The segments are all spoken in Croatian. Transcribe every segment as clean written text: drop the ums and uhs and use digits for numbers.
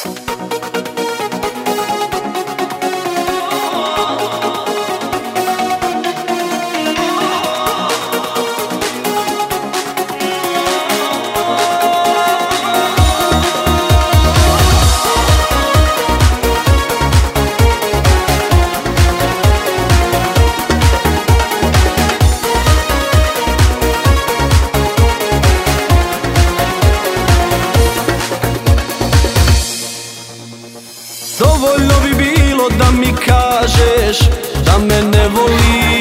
Dovoljno bi bilo da mi kažeš da me ne voliš.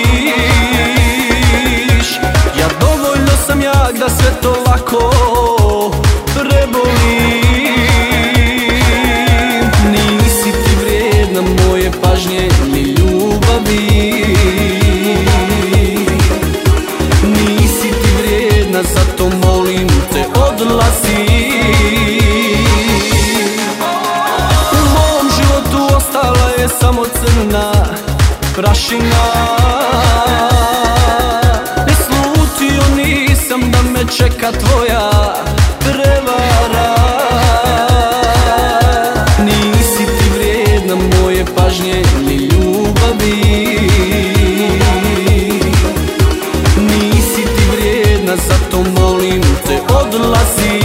Ja dovoljno sam jak da sve to lako prebolim. Nisi ti vrijedna moje pažnje ni ljubavi. Nisi ti vrijedna, zato molim te odlazi. Samo crna prašina. Ne slutio nisam da me čeka tvoja prevara. Nisi ti vrijedna moje pažnje ni ljubavi. Nisi ti vrijedna, zato molim te odlazi.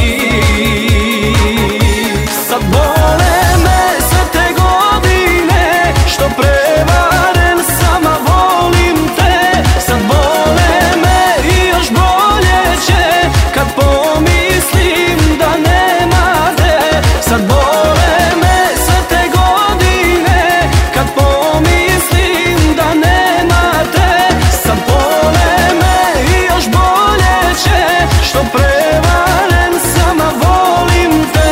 Sad bole me sve te godine što prevaren sama volim te. Sad bole me i još bolje će kad pomislim da nema te. Sad bole me sve te godine kad pomislim da nema te. Sad bole me i još bolje će što prevaren sama volim te.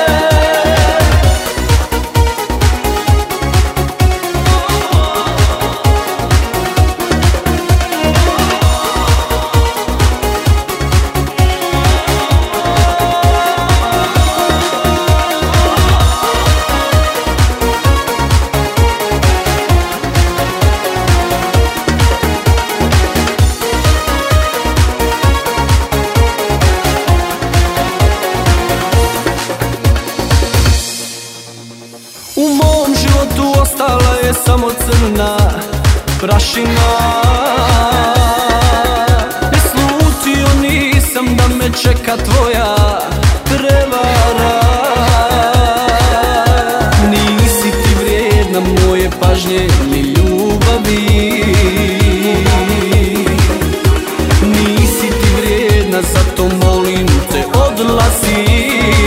U mom životu ostala je samo crna prašina. Ne slutio nisam da me čeka tvoja prevara. Nisi ti vrijedna moje pažnje ni ljubavi. Nisi ti vrijedna, zato molim te odlazi.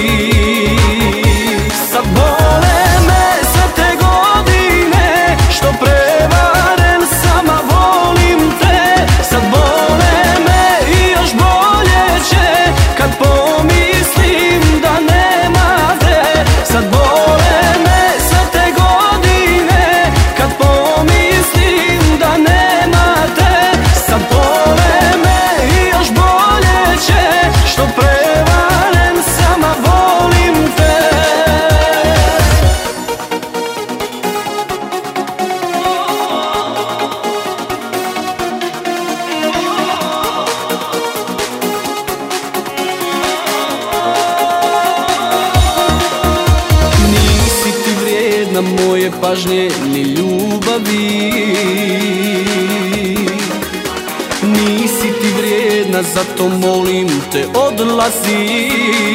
Sad bole me sve te godine što prevaren sama volim te. Sad bole me i još bolje će kad pomislim da nema te. Sad bole me sve te godine kad pomislim da nema te. Sad bole me i još bolje će što prevaren sama volim te. Na moje pažnje ni ljubavi. Nisi ti vrijedna, zato molim te odlazi.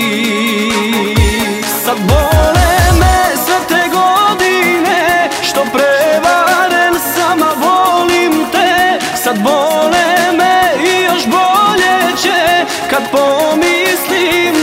Sad bole me sve te godine što prevaren sama volim te. Sad bole me i još bolje će kad pomislim